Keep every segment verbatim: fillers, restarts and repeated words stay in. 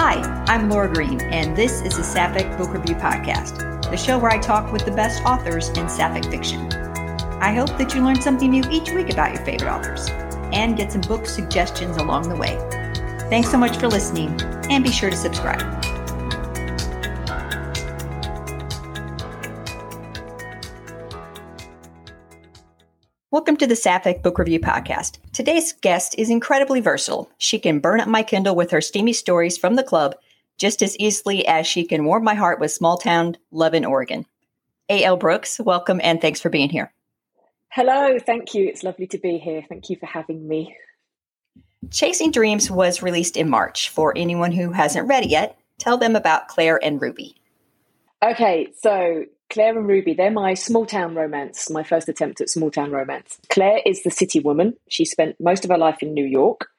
Hi, I'm Laura Green, and this is the Sapphic Book Review Podcast, the show where I talk with the best authors in Sapphic fiction. I hope that you learn something new each week about your favorite authors and get some book suggestions along the way. Thanks so much for listening, and be sure to subscribe. Welcome to the Sapphic Book Review Podcast. Today's guest is incredibly versatile. She can burn up my Kindle with her steamy stories from the club just as easily as she can warm my heart with small town love in Oregon. A L. Brooks, welcome and thanks for being here. Hello, thank you. It's lovely to be here. Thank you for having me. Chasing Dreams was released in March. For anyone who hasn't read it yet, tell them about Claire and Ruby. Okay, so Claire and Ruby, they're my small town romance, my first attempt at small town romance. Claire is the city woman. She spent most of her life in New York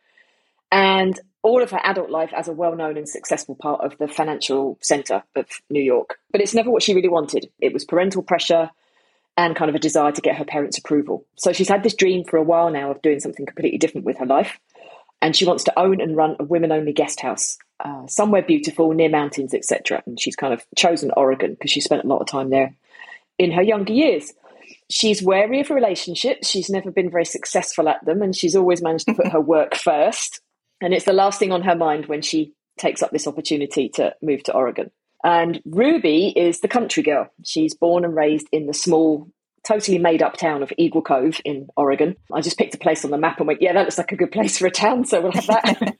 and all of her adult life as a well-known and successful part of the financial centre of New York. But it's never what she really wanted. It was parental pressure and kind of a desire to get her parents' approval. So she's had this dream for a while now of doing something completely different with her life. And she wants to own and run a women-only guest house, uh, somewhere beautiful, near mountains, et cetera. And she's kind of chosen Oregon because she spent a lot of time there in her younger years. She's wary of relationships. She's never been very successful at them, and she's always managed to put her work first. And it's the last thing on her mind when she takes up this opportunity to move to Oregon. And Ruby is the country girl. She's born and raised in the small, totally made up town of Eagle Cove in Oregon. I just picked a place on the map and went, yeah, that looks like a good place for a town, so we'll have that.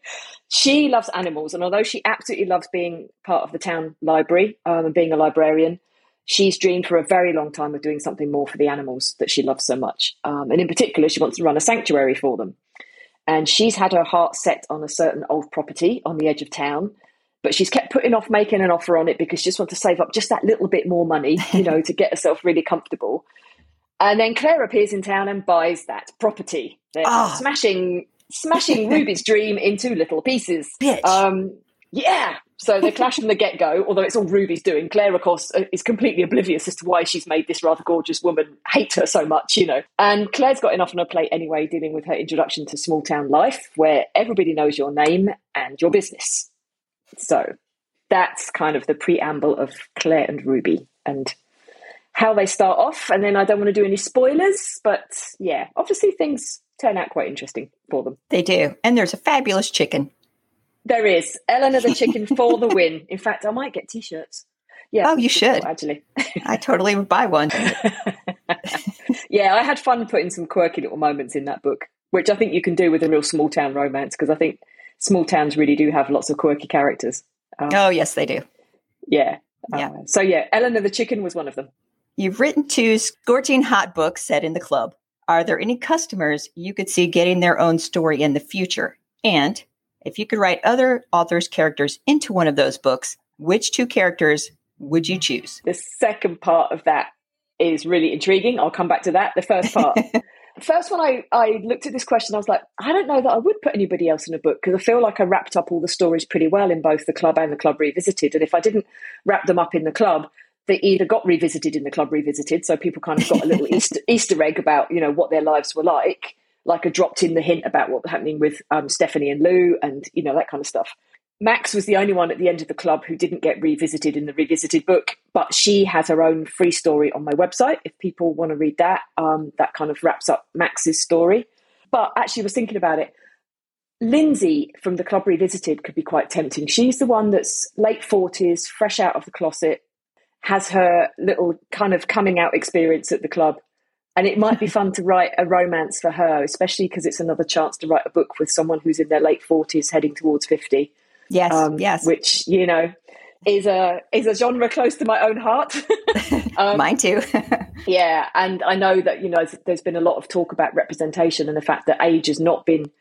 She loves animals, and although she absolutely loves being part of the town library um, and being a librarian, she's dreamed for a very long time of doing something more for the animals that she loves so much. Um, and in particular, she wants to run a sanctuary for them. And she's had her heart set on a certain old property on the edge of town, but she's kept putting off making an offer on it because she just wants to save up just that little bit more money, you know, to get herself really comfortable. And then Claire appears in town and buys that property. They're oh. smashing smashing Ruby's dream into little pieces. Bitch. Um, yeah. So they clash from the get-go, although it's all Ruby's doing. Claire, of course, is completely oblivious as to why she's made this rather gorgeous woman hate her so much, you know. And Claire's got enough on her plate anyway, dealing with her introduction to small town life, where everybody knows your name and your business. So that's kind of the preamble of Claire and Ruby and how they start off. And then I don't want to do any spoilers, but yeah, obviously things turn out quite interesting for them. They do. And there's a fabulous chicken. There is. Eleanor the chicken for the win. In fact, I might get T-shirts. Yeah. Oh, you should. Actually. I totally would buy one. Yeah, I had fun putting some quirky little moments in that book, which I think you can do with a real small town romance, because I think small towns really do have lots of quirky characters. Um, oh, yes, they do. Yeah. yeah. Uh, so, yeah, Eleanor the chicken was one of them. You've written two scorching hot books set in the club. Are there any customers you could see getting their own story in the future? And if you could write other authors' characters into one of those books, which two characters would you choose? The second part of that is really intriguing. I'll come back to that. The first part. The first one, I, I looked at this question, I was like, I don't know that I would put anybody else in a book, because I feel like I wrapped up all the stories pretty well in both the club and the club revisited. And if I didn't wrap them up in the club, they either got revisited in the club revisited, so people kind of got a little Easter, Easter egg about, you know, what their lives were like, like I dropped in the hint about what was happening with um, Stephanie and Lou and, you know, that kind of stuff. Max was the only one at the end of the club who didn't get revisited in the revisited book, but she has her own free story on my website. If people want to read that, um, that kind of wraps up Max's story. But actually I was thinking about it. Lindsay from the club revisited could be quite tempting. She's the one that's late forties, fresh out of the closet, has her little kind of coming out experience at the club. And it might be fun to write a romance for her, especially because it's another chance to write a book with someone who's in their late forties heading towards fifty. Yes, um, yes. Which, you know, is a is a genre close to my own heart. um, Mine too. Yeah, and I know that, you know, there's been a lot of talk about representation and the fact that age has not been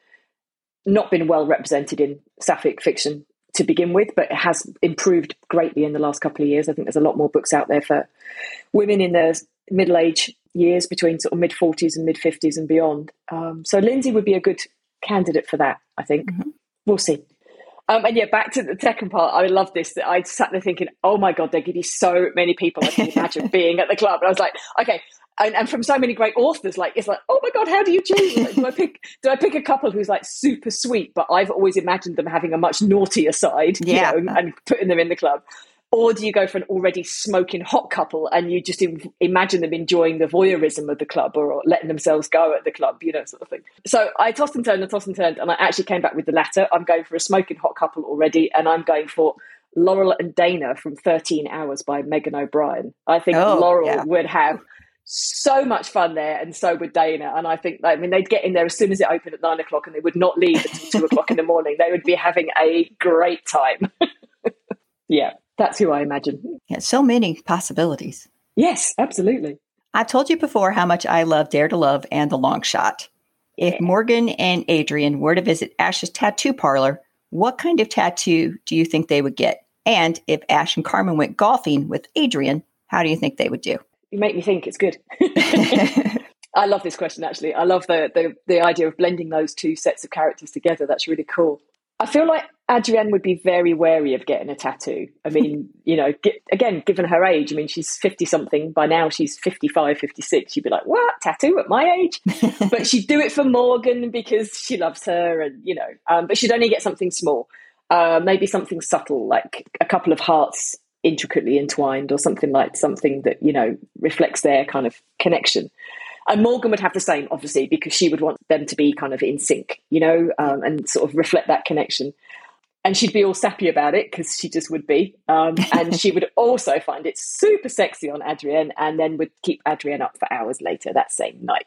not been well represented in Sapphic fiction to begin with, but it has improved greatly in the last couple of years. I think there's a lot more books out there for women in their middle age years, between sort of mid forties and mid fifties and beyond. Um, so Lindsay would be a good candidate for that, I think. Mm-hmm. We'll see. Um, and yeah, back to the second part. I love this. I sat there thinking, oh my God, there could be so many people I can imagine being at the club. And I was like, okay, and, and from so many great authors, like, it's like, oh my God, how do you choose? Like, do I pick, do I pick a couple who's like super sweet, but I've always imagined them having a much naughtier side, yeah. you know, and putting them in the club? Or do you go for an already smoking hot couple and you just im- imagine them enjoying the voyeurism of the club, or, or letting themselves go at the club, you know, sort of thing. So I tossed and turned and tossed and turned, and I actually came back with the latter. I'm going for a smoking hot couple already, and I'm going for Laurel and Dana from thirteen hours by Megan O'Brien. I think oh, Laurel yeah. would have so much fun there, and so would Dana. And I think, I mean, they'd get in there as soon as it opened at nine o'clock, and they would not leave until two o'clock in the morning. They would be having a great time. Yeah. That's who I imagine. Yeah, so many possibilities. Yes, absolutely. I've told you before how much I love Dare to Love and The Long Shot. If Yeah. Morgan and Adrian were to visit Ash's tattoo parlor, what kind of tattoo do you think they would get? And if Ash and Carmen went golfing with Adrian, how do you think they would do? You make me think. It's good. I love this question, actually. I love the, the the idea of blending those two sets of characters together. That's really cool. I feel like Adrienne would be very wary of getting a tattoo. I mean, you know, get, again, given her age, I mean, she's fifty-something. By now, she's fifty-five, fifty-six. She'd be like, what? Tattoo at my age? But she'd do it for Morgan because she loves her, and, you know, um, but she'd only get something small. Uh, maybe something subtle, like a couple of hearts intricately entwined, or something like something that, you know, reflects their kind of connection. And Morgan would have the same, obviously, because she would want them to be kind of in sync, you know, um, and sort of reflect that connection. And she'd be all sappy about it, because she just would be. Um, and she would also find it super sexy on Adrienne, and then would keep Adrienne up for hours later that same night.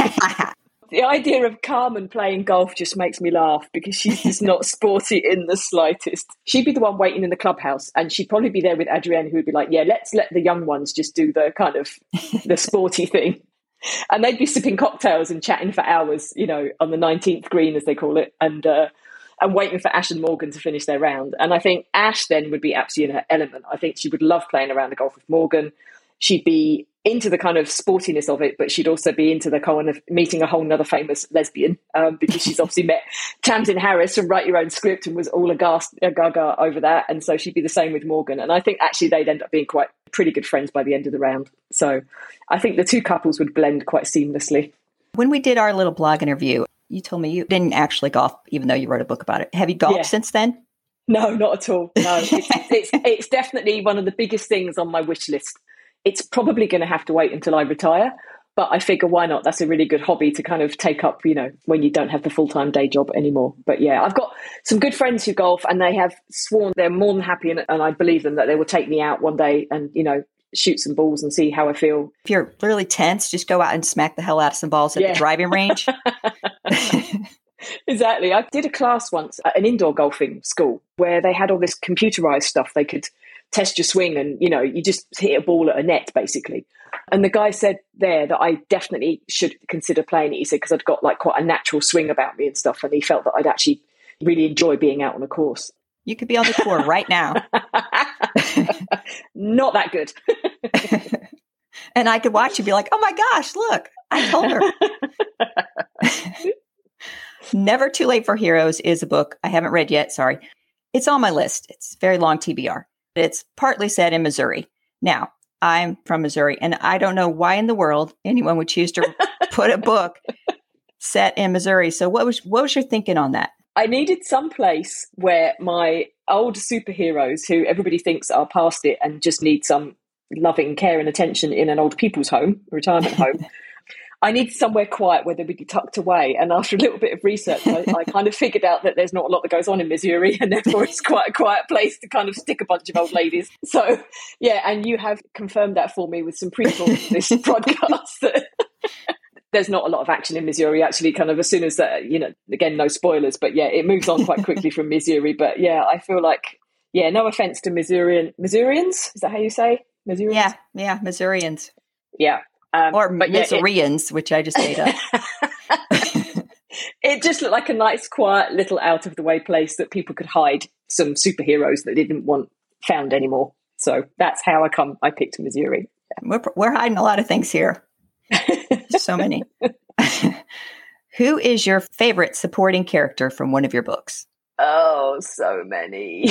The idea of Carmen playing golf just makes me laugh, because she's just not sporty in the slightest. She'd be the one waiting in the clubhouse, and she'd probably be there with Adrienne, who would be like, yeah, let's let the young ones just do the kind of the sporty thing. And they'd be sipping cocktails and chatting for hours, you know, on the nineteenth green, as they call it, and uh, and waiting for Ash and Morgan to finish their round. And I think Ash then would be absolutely in her element. I think she would love playing around the golf with Morgan. She'd be into the kind of sportiness of it, but she'd also be into the kind of meeting a whole nother famous lesbian, um, because she's obviously met Tamsin Harris from Write Your Own Script and was all aghast, uh, gaga over that. And so she'd be the same with Morgan. And I think actually they'd end up being quite pretty good friends by the end of the round. So I think the two couples would blend quite seamlessly. When we did our little blog interview, you told me you didn't actually golf, even though you wrote a book about it. Have you golfed Yeah. since then? No, not at all. No, it's, it's, it's definitely one of the biggest things on my wish list. It's probably going to have to wait until I retire, but I figure why not? That's a really good hobby to kind of take up, you know, when you don't have the full-time day job anymore. But yeah, I've got some good friends who golf, and they have sworn they're more than happy, and, and I believe them, that they will take me out one day and, you know, shoot some balls and see how I feel. If you're really tense, just go out and smack the hell out of some balls at Yeah. the driving range. Exactly. I did a class once at an indoor golfing school where they had all this computerized stuff. They could test your swing, and, you know, you just hit a ball at a net, basically. And the guy said there that I definitely should consider playing it. He said, because I'd got like quite a natural swing about me and stuff. And he felt that I'd actually really enjoy being out on a course. You could be on the tour right now. Not that good. And I could watch you be like, oh my gosh, look, I told her. Never Too Late for Heroes is a book I haven't read yet. Sorry. It's on my list. It's very long T B R. It's partly set in Missouri. Now, I'm from Missouri, and I don't know why in the world anyone would choose to put a book set in Missouri. So what was what was your thinking on that? I needed some place where my old superheroes, who everybody thinks are past it and just need some loving care and attention in an old people's home, retirement home, I needed somewhere quiet where they would be tucked away. And after a little bit of research, I, I kind of figured out that there's not a lot that goes on in Missouri, and therefore it's quite a quiet place to kind of stick a bunch of old ladies. So, yeah, and you have confirmed that for me with some pre-thought of this podcast, that there's not a lot of action in Missouri, actually, kind of as soon as, uh, you know, again, no spoilers, but yeah, it moves on quite quickly from Missouri. But yeah, I feel like, yeah, no offense to Missourian, Missourians, is that how you say? Missourians? Yeah, yeah, Missourians. Yeah. Um, or but yeah, Missourians, it, which I just made up. It just looked like a nice, quiet, little out-of-the-way place that people could hide some superheroes that they didn't want found anymore. So that's how I come. I picked Missouri. Yeah. We're, we're hiding a lot of things here. So many. Who is your favorite supporting character from one of your books? Oh, so many.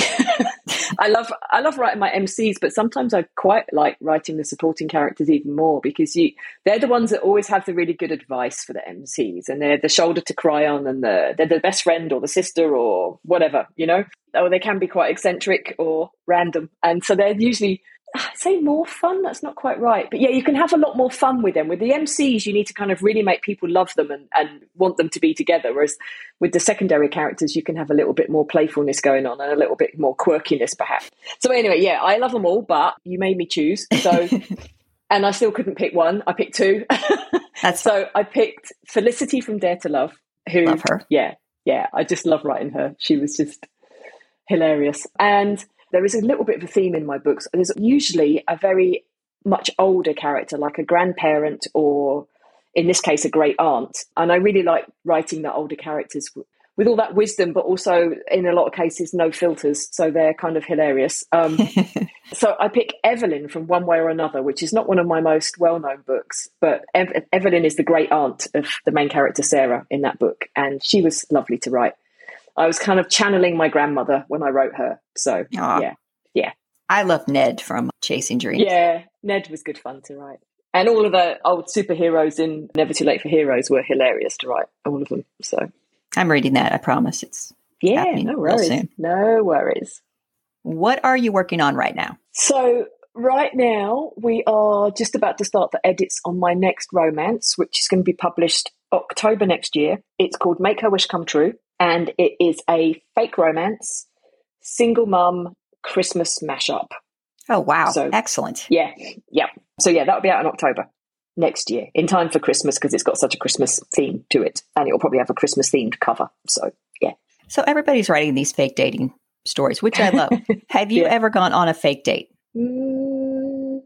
I love I love writing my M Cs, but sometimes I quite like writing the supporting characters even more because you they're the ones that always have the really good advice for the M Cs, and they're the shoulder to cry on, and the they're the best friend or the sister or whatever, you know. Or they can be quite eccentric or random, and so they're usually, I say more fun, that's not quite right, but yeah, you can have a lot more fun with them. With the M Cs, you need to kind of really make people love them and, and want them to be together, whereas with the secondary characters you can have a little bit more playfulness going on and a little bit more quirkiness perhaps. So anyway, yeah, I love them all, but you made me choose, so and I still couldn't pick one. I picked two. That's so I picked Felicity from Dare to Love, who love her. yeah yeah I just love writing her. She was just hilarious. And there is a little bit of a theme in my books. There's usually a very much older character, like a grandparent or, in this case, a great aunt. And I really like writing the older characters with all that wisdom, but also, in a lot of cases, no filters. So they're kind of hilarious. Um, so I pick Evelyn from One Way or Another, which is not one of my most well-known books. But Ev- Evelyn is the great aunt of the main character, Sarah, in that book. And she was lovely to write. I was kind of channeling my grandmother when I wrote her. So, Aww. yeah, yeah. I love Ned from Chasing Dreams. Yeah, Ned was good fun to write. And all of the old superheroes in Never Too Late for Heroes were hilarious to write, all of them. So I'm reading that, I promise. It's yeah, happening no real worries. soon. No worries. What are you working on right now? So right now, we are just about to start the edits on my next romance, which is going to be published October next year. It's called Make Her Wish Come True. And it is a fake romance, single mum, Christmas mashup. Oh, wow. So, excellent. Yeah, yeah. So, yeah, that'll be out in October next year, in time for Christmas, because it's got such a Christmas theme to it. And it will probably have a Christmas-themed cover. So, yeah. So everybody's writing these fake dating stories, which I love. Have you Yeah. ever gone on a fake date? Mm,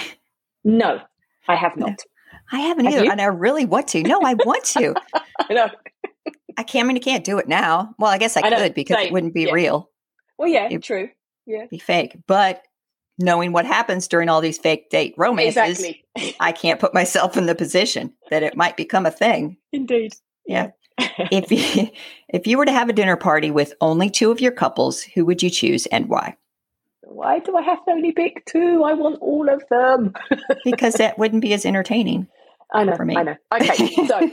no, I have not. I haven't Have either, you? and I really want to. No, I want to. I know. I can't. I mean, I can't do it now. Well, I guess I, I know, could because same, it wouldn't be yeah. real. Well, yeah, It- true. Yeah, Be fake. But knowing what happens during all these fake date romances, exactly. I can't put myself in the position that it might become a thing. Indeed. Yeah. If you, if you were to have a dinner party with only two of your couples, who would you choose and why? Why do I have to only pick two? I want all of them. Because that wouldn't be as entertaining. I know, for me. I know. Okay, so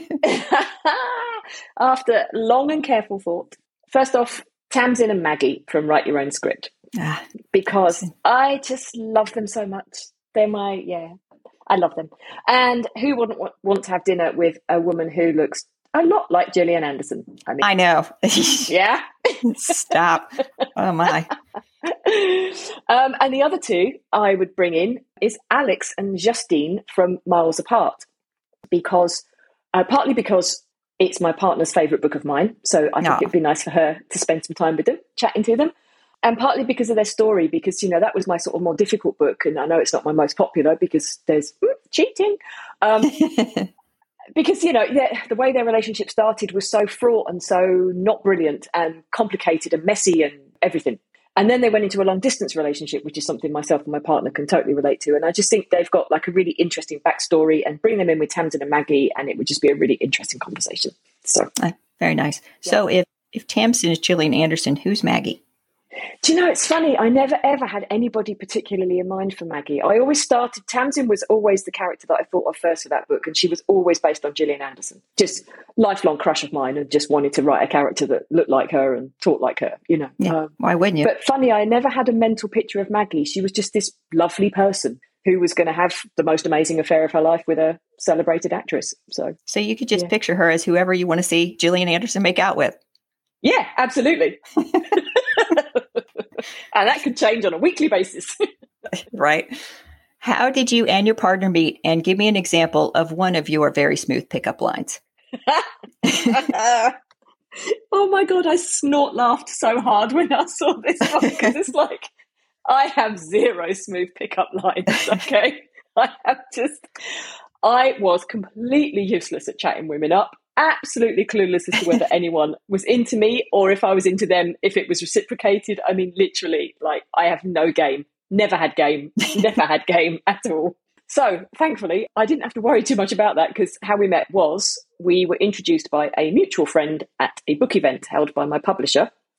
after long and careful thought, first off, Tamsin and Maggie from Write Your Own Script, Ah, because I just love them so much. They're my, yeah, I love them. And who wouldn't want, want to have dinner with a woman who looks a lot like Gillian Anderson? I mean, I know. yeah. Stop. Oh, my. um, and the other two I would bring in is Alex and Justine from Miles Apart, because uh, partly because it's my partner's favourite book of mine, so I think Aw. it'd be nice for her to spend some time with them, chatting to them, and partly because of their story, because, you know, that was my sort of more difficult book, and I know it's not my most popular because there's mm, cheating. Um, because, you know, the way their relationship started was so fraught and so not brilliant and complicated and messy and everything. And then they went into a long distance relationship, which is something myself and my partner can totally relate to. And I just think they've got like a really interesting backstory, and bring them in with Tamsin and Maggie, and it would just be a really interesting conversation. So, Ah, very nice. So if, if Tamsin is Gillian Anderson, who's Maggie? do you know, it's funny. I never, ever had anybody particularly in mind for Maggie. I always started, Tamsin was always the character that I thought of first for that book. And she was always based on Gillian Anderson. Just lifelong crush of mine, and just wanted to write a character that looked like her and talked like her, you know. Yeah. Um, Why wouldn't you? But funny, I never had a mental picture of Maggie. She was just this lovely person who was going to have the most amazing affair of her life with a celebrated actress. So, so you could just yeah. picture her as whoever you want to see Gillian Anderson make out with. yeah, absolutely. And that could change on a weekly basis. Right. How did you and your partner meet? And give me an example of one of your very smooth pickup lines. Oh my God, I snort laughed so hard when I saw this one, because it's like, I have zero smooth pickup lines, okay? I have just, I was completely useless at chatting women up, absolutely clueless as to whether anyone was into me or if I was into them, if it was reciprocated. I mean, literally, like, I have no game, never had game, never had game at all. So thankfully, I didn't have to worry too much about that, because how we met was we were introduced by a mutual friend at a book event held by my publisher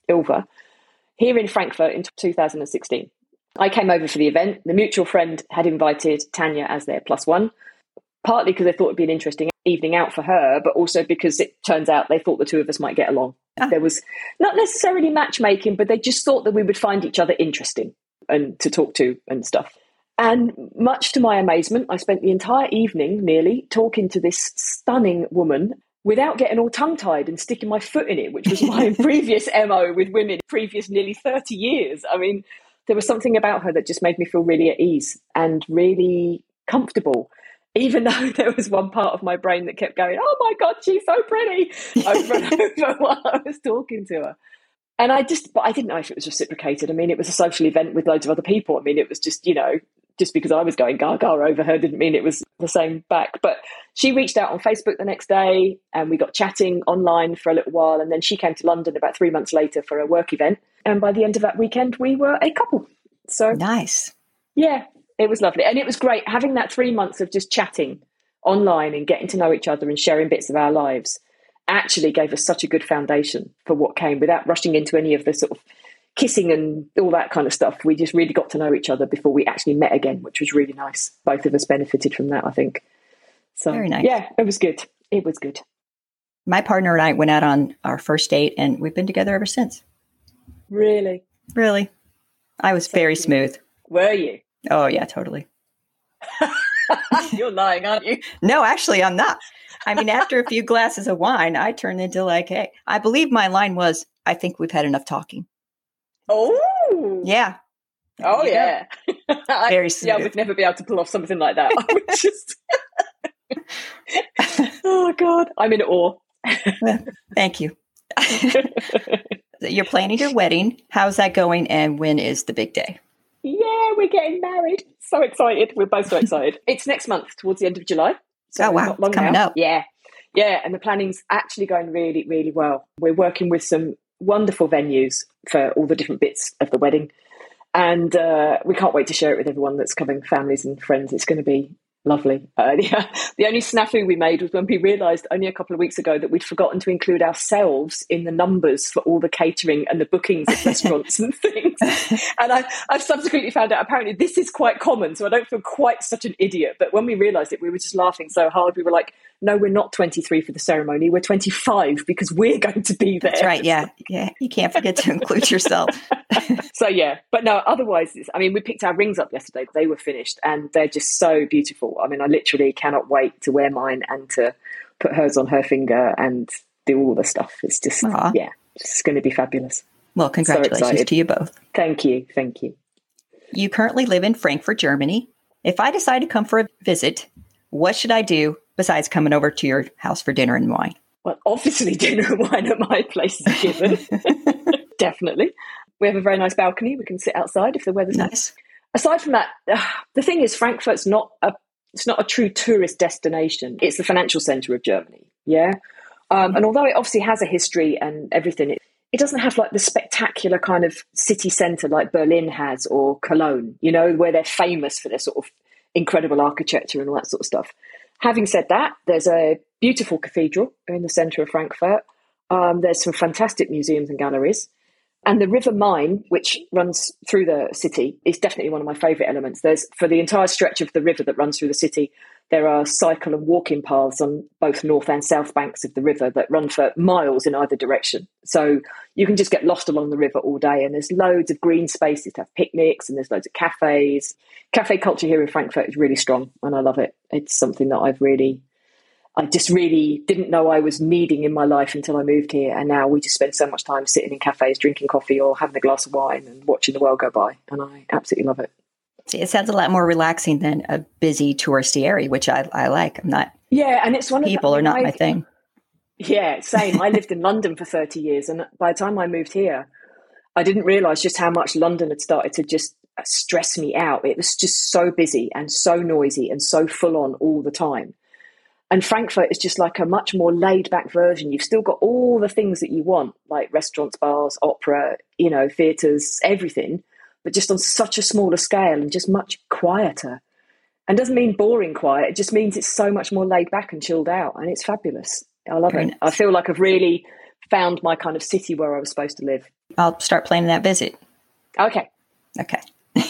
Ilva, here in Frankfurt in two thousand sixteen. I came over for the event. The mutual friend had invited Tanya as their plus one, partly because they thought it'd be an interesting evening out for her, but also because it turns out they thought the two of us might get along. Oh. There was not necessarily matchmaking, but they just thought that we would find each other interesting and to talk to and stuff. And much to my amazement, I spent the entire evening nearly talking to this stunning woman without getting all tongue-tied and sticking my foot in it, which was my previous M O with women, previous nearly thirty years. I mean, there was something about her that just made me feel really at ease and really comfortable, even though there was one part of my brain that kept going, oh my God, she's so pretty, over and over while I was talking to her. And I just, but I didn't know if it was reciprocated. I mean, it was a social event with loads of other people. I mean, it was just, you know, just because I was going gaga over her didn't mean it was the same back. But she reached out on Facebook the next day and we got chatting online for a little while. And then she came to London about three months later for a work event. And by the end of that weekend, we were a couple. So nice. Yeah, it was lovely. And it was great having that three months of just chatting online and getting to know each other and sharing bits of our lives actually gave us such a good foundation for what came without rushing into any of the sort of kissing and all that kind of stuff. We just really got to know each other before we actually met again, which was really nice. Both of us benefited from that, I think. So very nice. Yeah, it was good. It was good. My partner and I went out on our first date and we've been together ever since. Really? Really. I was so very cute. Smooth. Were you? Oh, yeah, totally. You're lying, aren't you? No, actually, I'm not. I mean, after a few glasses of wine, I turned into like, hey, I believe my line was, I think we've had enough talking. Oh. Yeah. Oh, yeah. Very smooth. Yeah, I would never be able to pull off something like that. I would just... Oh, God. I'm in awe. Well, thank you. You're planning your wedding. How's that going? And when is the big day? Yeah, we're getting married. So excited. We're both so excited. It's next month, towards the end of July. So oh, wow. It's coming now. up. Yeah. Yeah. And the planning's actually going really, really well. We're working with some wonderful venues for all the different bits of the wedding. And uh, we can't wait to share it with everyone that's coming, families and friends. It's going to be lovely. Uh, yeah. The only snafu we made was when we realised only a couple of weeks ago that we'd forgotten to include ourselves in the numbers for all the catering and the bookings of restaurants and things. And I, I've subsequently found out apparently this is quite common, so I don't feel quite such an idiot. But when we realised it, we were just laughing so hard. We were like, no, we're not twenty-three for the ceremony. We're twenty-five because we're going to be there. That's right. Yeah. Yeah. You can't forget to include yourself. So, yeah. But no, otherwise, it's, I mean, we picked our rings up yesterday. They were finished and they're just so beautiful. I mean, I literally cannot wait to wear mine and to put hers on her finger and do all the stuff. It's just, Aww. yeah, it's going to be fabulous. Well, congratulations so to you both. Thank you. Thank you. You currently live in Frankfurt, Germany. If I decide to come for a visit, what should I do besides coming over to your house for dinner and wine? Well, obviously dinner and wine at my place is a given. Definitely. We have a very nice balcony. We can sit outside if the weather's nice. nice. Aside from that, uh, the thing is, Frankfurt's not a it's not a true tourist destination. It's the financial centre of Germany. Yeah. Um, and although it obviously has a history and everything, it, it doesn't have like the spectacular kind of city centre like Berlin has or Cologne, you know, where they're famous for their sort of incredible architecture and all that sort of stuff. Having said that, there's a beautiful cathedral in the centre of Frankfurt. Um, there's some fantastic museums and galleries. And the River Main, which runs through the city, is definitely one of my favourite elements. There's, for the entire stretch of the river that runs through the city, there are cycle and walking paths on both north and south banks of the river that run for miles in either direction. So you can just get lost along the river all day. And there's loads of green spaces to have picnics and there's loads of cafes. Cafe culture here in Frankfurt is really strong and I love it. It's something that I've really... I just really didn't know I was needing in my life until I moved here. And now we just spend so much time sitting in cafes, drinking coffee or having a glass of wine and watching the world go by. And I absolutely love it. See, it sounds a lot more relaxing than a busy touristy area, which I, I like. I'm not. Yeah. And it's one of people the, are not I, my thing. Yeah, same. I lived in London for thirty years. And by the time I moved here, I didn't realize just how much London had started to just stress me out. It was just so busy and so noisy and so full on all the time. And Frankfurt is just like a much more laid back version. You've still got all the things that you want, like restaurants, bars, opera, you know, theatres, everything, but just on such a smaller scale and just much quieter. And doesn't mean boring quiet. It just means it's so much more laid back and chilled out. And it's fabulous. I love Very it. Nice. I feel like I've really found my kind of city where I was supposed to live. I'll start planning that visit. Okay. Okay.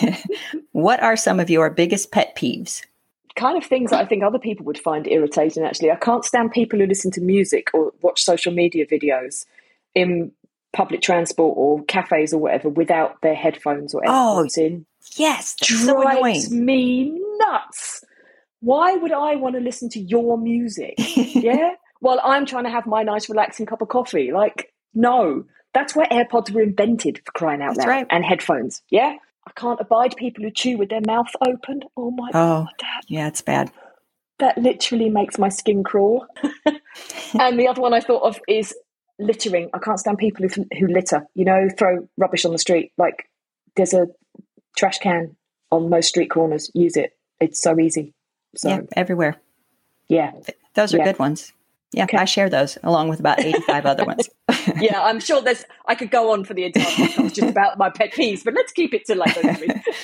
What are some of your biggest pet peeves? Kind of things that I think other people would find irritating, actually. I can't stand people who listen to music or watch social media videos in public transport or cafes or whatever without their headphones or AirPods oh, in. Yes, that's so annoying. Drives me nuts. Why would I want to listen to your music? Yeah? While I'm trying to have my nice relaxing cup of coffee. Like, no. That's where AirPods were invented, for crying out That's loud. Right. And headphones. Yeah? I can't abide people who chew with their mouth open. Oh my oh, God. That, yeah, it's bad. That literally makes my skin crawl. And the other one I thought of is littering. I can't stand people who, who litter, you know, throw rubbish on the street. Like, there's a trash can on most street corners. Use it. It's so easy. So, yeah, everywhere. Yeah. Those are yeah. good ones. Yeah, okay. I share those along with about eighty-five other ones. Yeah, I'm sure there's, I could go on for the entire podcast just about my pet peeves, but let's keep it to like those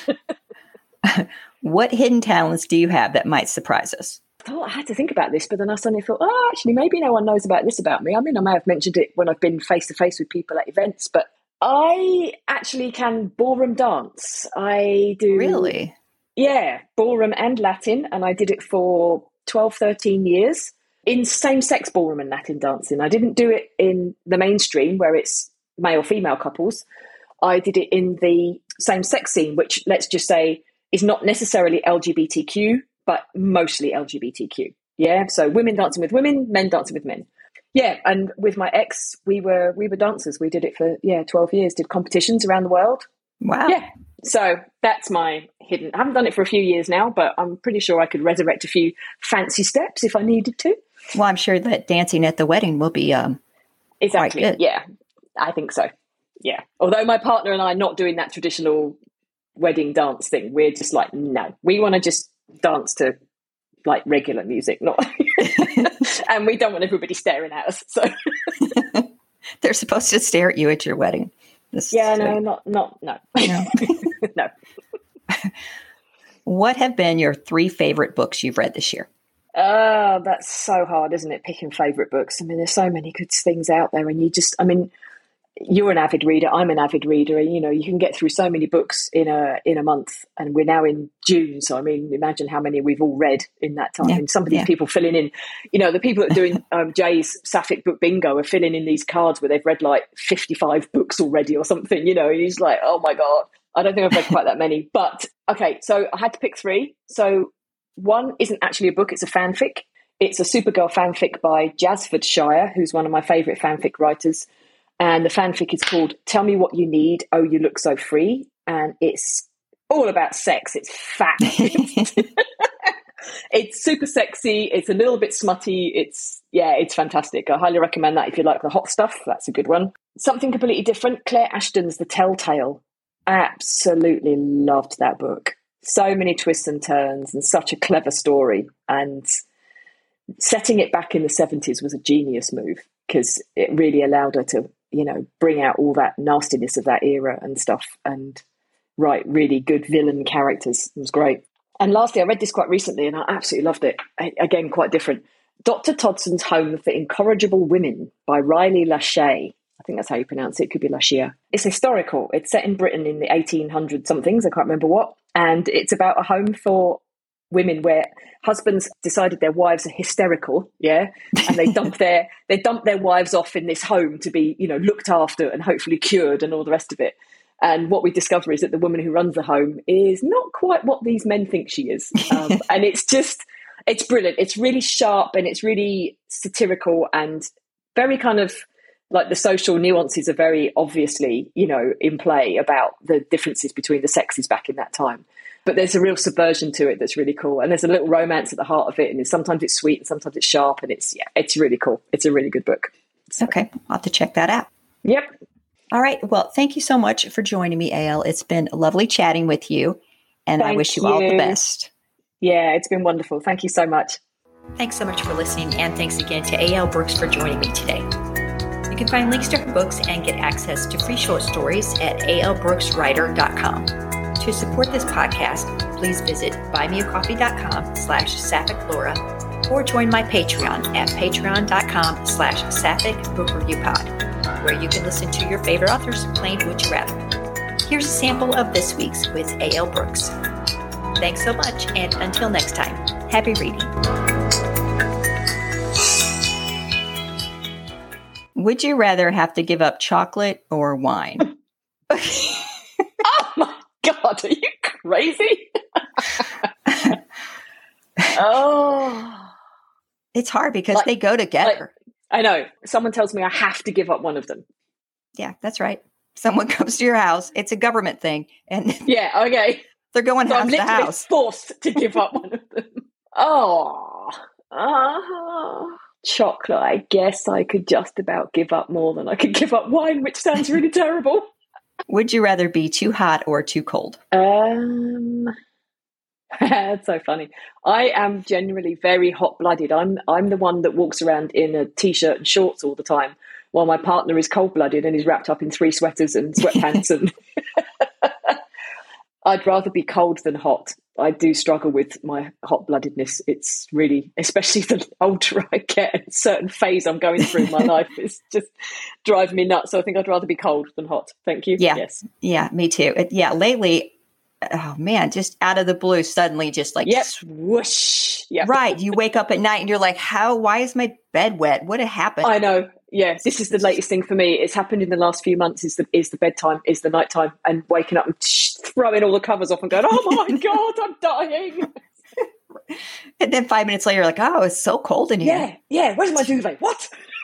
three. What hidden talents do you have that might surprise us? I thought I had to think about this, but then I suddenly thought, oh, actually, maybe no one knows about this about me. I mean, I may have mentioned it when I've been face to face with people at events, but I actually can ballroom dance. I do. Really? Yeah, ballroom and Latin, and I did it for twelve, thirteen years. In same-sex ballroom and Latin dancing. I didn't do it in the mainstream where it's male-female couples. I did it in the same-sex scene, which, let's just say, is not necessarily L G B T Q, but mostly L G B T Q. Yeah, so women dancing with women, men dancing with men. Yeah, and with my ex, we were we were dancers. We did it for, yeah, twelve years, did competitions around the world. Wow. Yeah, so that's my hidden. I haven't done it for a few years now, but I'm pretty sure I could resurrect a few fancy steps if I needed to. Well, I'm sure that dancing at the wedding will be um, exactly. quite good. Yeah, I think so. Yeah. Although my partner and I are not doing that traditional wedding dance thing. We're just like, no, we want to just dance to like regular music, not, and we don't want everybody staring at us. So they're supposed to stare at you at your wedding. This yeah, no, not, not, no, no. No. What have been your three favorite books you've read this year? Oh, that's so hard, isn't it? Picking favourite books. I mean, there's so many good things out there, and you just, I mean, you're an avid reader. I'm an avid reader, and you know, you can get through so many books in a in a month. And we're now in June, so I mean, imagine how many we've all read in that time. Yeah. And some of these yeah. people filling in, you know, the people that are doing um, Jay's Sapphic Book Bingo are filling in these cards where they've read like fifty-five books already or something. You know, and he's like, oh my God, I don't think I've read quite that many. But okay, so I had to pick three. So one isn't actually a book, it's a fanfic. It's a Supergirl fanfic by Jasford Shire, who's one of my favourite fanfic writers. And the fanfic is called Tell Me What You Need, Oh You Look So Free. And it's all about sex. It's fat. It's super sexy. It's a little bit smutty. It's, yeah, it's fantastic. I highly recommend that if you like the hot stuff. That's a good one. Something completely different, Claire Ashton's The Telltale. Absolutely loved that book. So many twists and turns and such a clever story. And setting it back in the seventies was a genius move because it really allowed her to, you know, bring out all that nastiness of that era and stuff and write really good villain characters. It was great. And lastly, I read this quite recently and I absolutely loved it. I, again, quite different. Doctor Todson's Home for Incorrigible Women by Riley Lachey. I think that's how you pronounce it. It could be Lachey. It's historical. It's set in Britain in the eighteen hundred somethings. I can't remember what. And it's about a home for women where husbands decided their wives are hysterical, yeah, and they dump their they dump their wives off in this home to be, you know, looked after and hopefully cured and all the rest of it. And what we discover is that the woman who runs the home is not quite what these men think she is. Um, and it's just, it's brilliant. It's really sharp and it's really satirical and very kind of like the social nuances are very obviously, you know, in play about the differences between the sexes back in that time. But there's a real subversion to it that's really cool. And there's a little romance at the heart of it. And it's, sometimes it's sweet and sometimes it's sharp. And it's, yeah, it's really cool. It's a really good book. So. Okay. I'll have to check that out. Yep. All right. Well, thank you so much for joining me, A L. It's been lovely chatting with you. And thank I wish you, you all the best. Yeah, it's been wonderful. Thank you so much. Thanks so much for listening. And thanks again to A L Brooks for joining me today. You can find links to her books and get access to free short stories at a l brooks writer dot com. To support this podcast, please visit buymeacoffee.com slash Sapphic Laura or join my Patreon at patreon.com slash Sapphic Book Review Pod, where you can listen to your favorite authors playing Would You Rather. Here's a sample of this week's with A L Brooks. Thanks so much, and until next time, happy reading. Would you rather have to give up chocolate or wine? Oh my God, are you crazy? Oh. It's hard because like, they go together. Like, I know. Someone tells me I have to give up one of them. Yeah, that's right. Someone comes to your house. It's a government thing. And yeah, okay. They're going so half I'm the literally house. forced to give up one of them. Oh. Oh. Chocolate. I guess I could just about give up more than I could give up wine, which sounds really terrible. Would you rather be too hot or too cold? Um... That's so funny. I am generally very hot-blooded. I'm I'm the one that walks around in a t-shirt and shorts all the time, while my partner is cold-blooded and is wrapped up in three sweaters and sweatpants. And I'd rather be cold than hot. I do struggle with my hot-bloodedness. It's really, especially the older I get, a certain phase I'm going through in my life is just driving me nuts. So I think I'd rather be cold than hot. Thank you. Yeah. Yes. Yeah, me too. It, yeah, lately. Oh man, just out of the blue, suddenly just like, yep. Whoosh. Yep. Right. You wake up at night and you're like, how, why is my bed wet? What happened? I know. Yeah. This is the latest thing for me. It's happened in the last few months is the, is the bedtime, is the nighttime, and waking up and throwing all the covers off and going, oh my God, I'm dying. And then five minutes later, you're like, oh, it's so cold in here. Yeah. Yeah. Where's my duvet? What?